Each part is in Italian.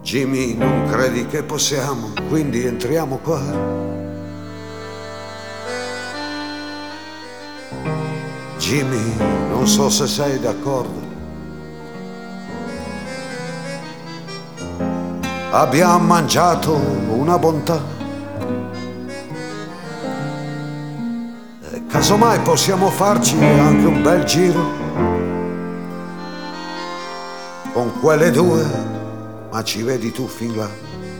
Jimmy, non credi che possiamo, quindi entriamo qua. Jimmy, non so se sei d'accordo. Abbiamo mangiato una bontà. Casomai possiamo farci anche un bel giro con quelle due, ma ci vedi tu fin là.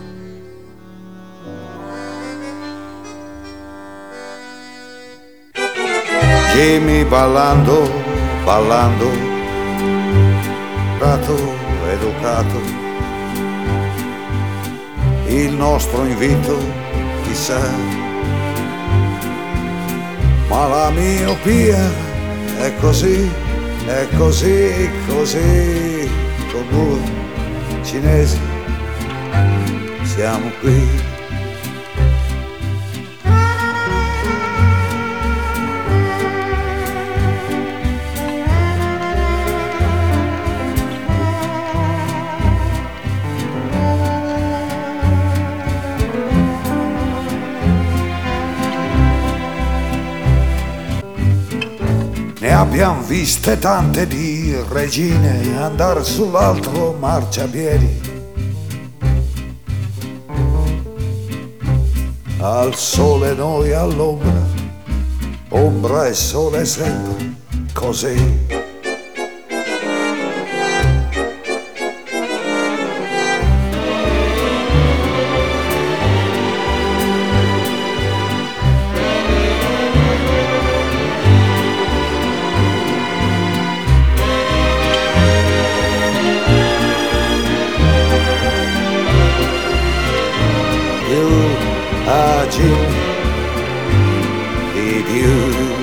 Jimmy ballando, ballando, prato educato, il nostro invito, chissà. Ma la miopia è così, così, con due cinesi siamo qui. Ne abbiamo viste tante di regine andare sull'altro marciapiedi. Al sole noi all'ombra, ombra e sole sempre, così. Jimmy, did you